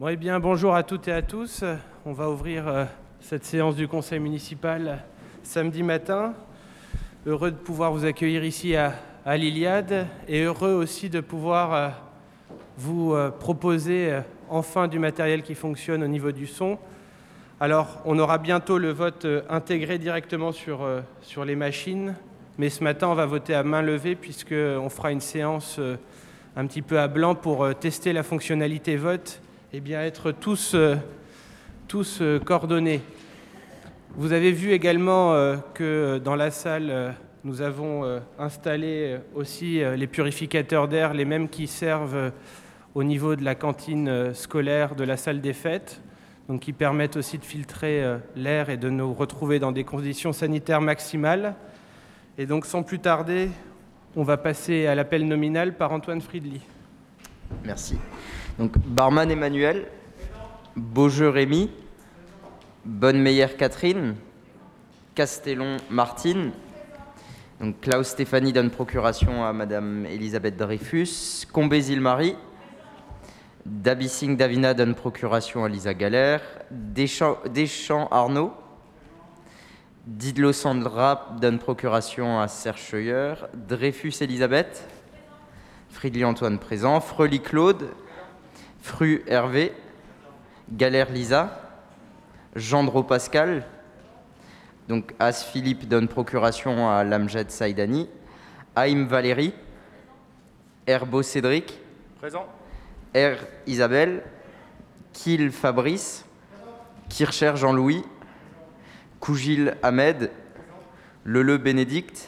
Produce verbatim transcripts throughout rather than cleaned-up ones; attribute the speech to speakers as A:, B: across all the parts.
A: Bon, eh bien, bonjour à toutes et à tous. On va ouvrir euh, cette séance du conseil municipal samedi matin. Heureux de pouvoir vous accueillir ici à, à l'Iliade et heureux aussi de pouvoir euh, vous euh, proposer euh, enfin du matériel qui fonctionne au niveau du son. Alors, on aura bientôt le vote euh, intégré directement sur, euh, sur les machines, mais ce matin, on va voter à main levée puisqu'on fera une séance euh, un petit peu à blanc pour euh, tester la fonctionnalité vote et bien être tous, euh, tous euh, coordonnés. Vous avez vu également euh, que dans la salle, euh, nous avons euh, installé aussi euh, les purificateurs d'air, les mêmes qui servent euh, au niveau de la cantine euh, scolaire de la salle des fêtes, donc qui permettent aussi de filtrer euh, l'air et de nous retrouver dans des conditions sanitaires maximales. Et donc sans plus tarder, on va passer à l'appel nominal par Antoine Friedli.
B: Merci. Donc, Barman Emmanuel, Beaujeu Rémy, Bonnemeyer Catherine, Castellon Martine. Donc, Klaus Stéphanie donne procuration à Madame Elisabeth Dreyfus, Combézil Marie, Dabissing Davina donne procuration à Lisa Galère, Deschamps, Deschamps Arnaud, Didlo Sandra donne procuration à Serge Scheuer, Dreyfus Elisabeth, Friedli Antoine présent, Frely Claude, Fru Hervé, Galère Lisa, Gendreau Pascal, donc As Philippe donne procuration à Lamjed Saïdani, Haïm Valérie, Herbeau Cédric,
C: présent,
B: R Isabelle, Kiel Fabrice, Kircher Jean-Louis, Cougil Ahmed, Leleu Bénédicte,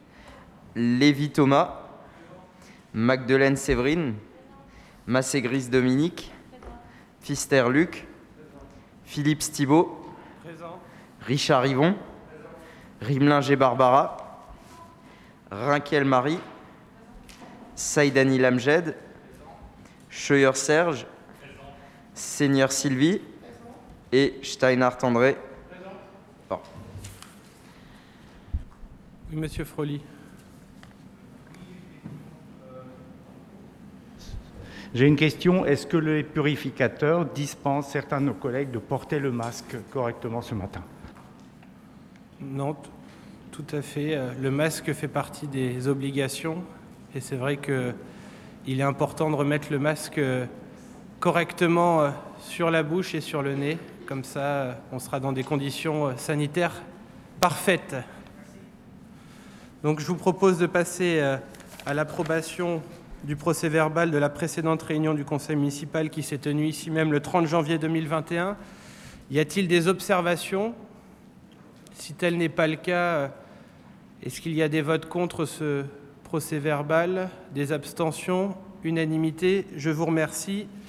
B: Lévy Thomas, Magdeleine Séverine, Massé-Gris Dominique, Fister Luc, Philippe Stibault,
A: Présent.
B: Richard Yvon, Rimlinger Barbara, Rinkel Marie, Saïdani Lamjed, Scheuer Serge, Seigneur Sylvie et Steinhardt André. Bon.
A: Oui, Monsieur Frely.
C: J'ai une question. Est-ce que les purificateurs dispensent certains de nos collègues de porter le masque correctement ce matin?
A: Non, t- tout à fait. Euh, Le masque fait partie des obligations et c'est vrai qu'il est important de remettre le masque euh, correctement euh, sur la bouche et sur le nez. Comme ça, euh, on sera dans des conditions euh, sanitaires parfaites. Donc je vous propose de passer euh, à l'approbation du procès-verbal de la précédente réunion du conseil municipal qui s'est tenue ici même le trente janvier deux mille vingt et un. Y a-t-il des observations? Si tel n'est pas le cas, est-ce qu'il y a des votes contre ce procès-verbal? Des abstentions? Unanimité? Je vous remercie.